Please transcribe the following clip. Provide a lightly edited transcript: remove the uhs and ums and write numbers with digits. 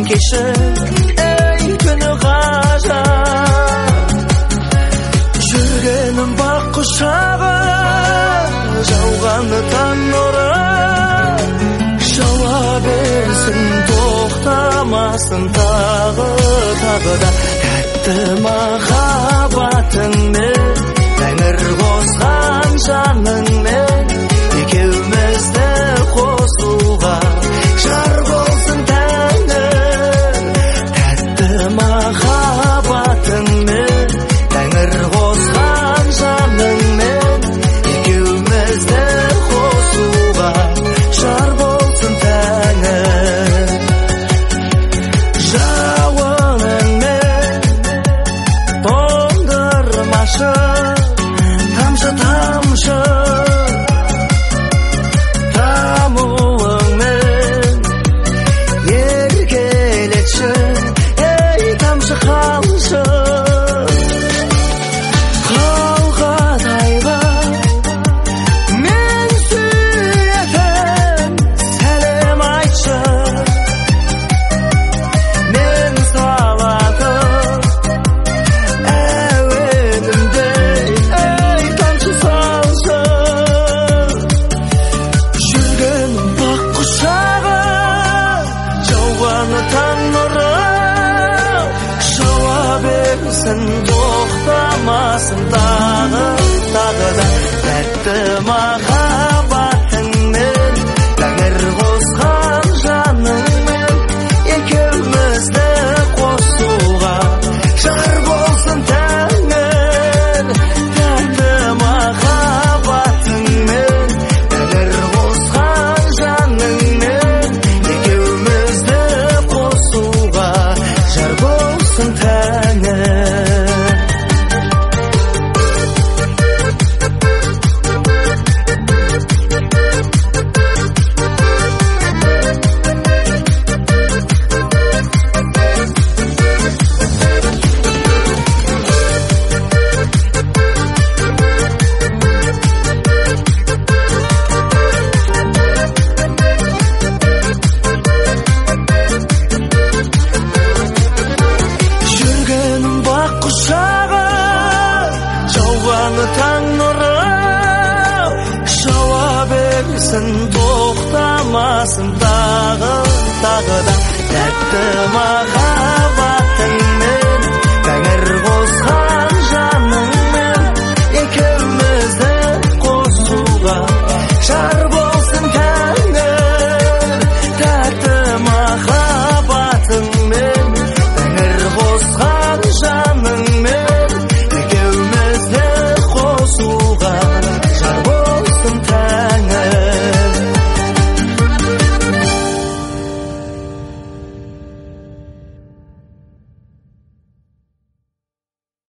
кешір, ей күні ғажап. Жүргенім бақ құшағы, жауғаны таң нұры, жауа берсін тоқтамасын тағы да. Тәтті махаббатыңмен, тәңір қосқан жаныңмен, екеумізді қосуға жар болсын тәңір. Тәтті махаббатыңмен, тәңір қосқан жаныңмен, екеумізді қосуға жар болсын тәңір. Жауыныңмен тоңдырмашы, тамшы тамуыңмен еркелетші, ей тамшы қалшы. Қалғатайға мен сүйетін сәлем айтшы, мен салатын әуенімде, ей тамшы салшы. Жүргенім бақ құшағы, жауғаны таң нұры, жауа берсін тоқтамасын тағы да. Тәтті махаббатыңмен, тәңір қосқан жаныңмен, екеумізді қосуға жар болсын тәңір. Тәтті махаббатыңмен, тәңір қосқан жаныңмен, екеумізді қосуға жар болсын тәңір. Жүргенім бақ құшағы, жауғаны таң нұры, жауа берсін тоқтамасын тағы да. Тәтті махаббатыңмен,